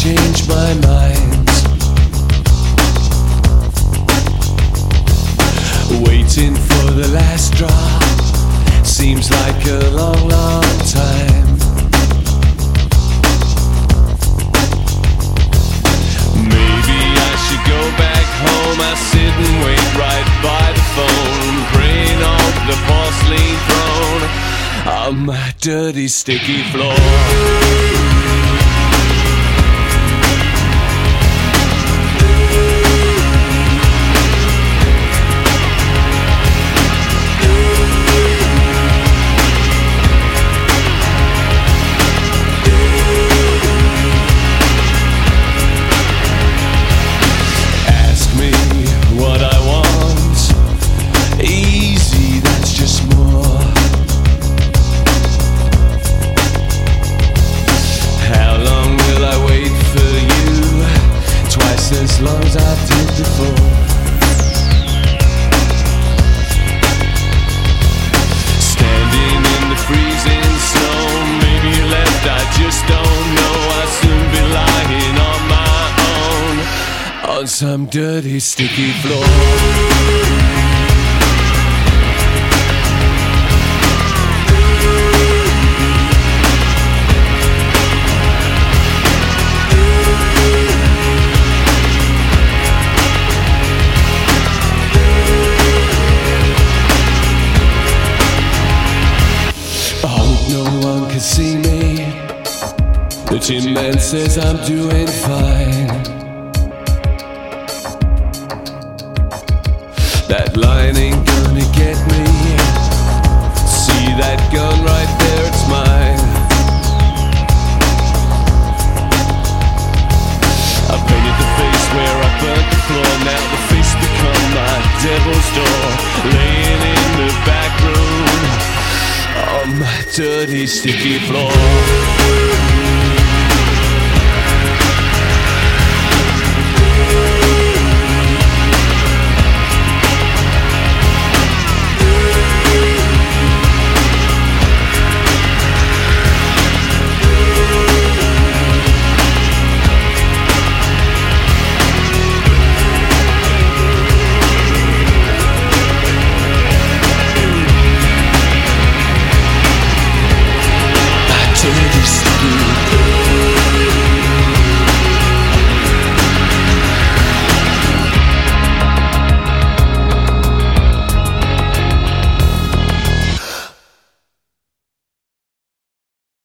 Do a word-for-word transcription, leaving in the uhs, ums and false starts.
change my mind. Waiting for the last drop seems like a long, long time. Maybe I should go back home. I sit and wait right by the phone, praying on the porcelain throne on my dirty, sticky floor. As long as I did before. Standing in the freezing snow, maybe you left, I just don't know. I'll soon be lying on my own on some dirty, sticky floor. No one can see me. The Tin Man says I'm doing fine. That line ain't gonna get me. See that gun right there, it's mine. I painted the face where I burnt the floor. Now the face become my devil's door. Laying in the back room on my dirty, sticky floor.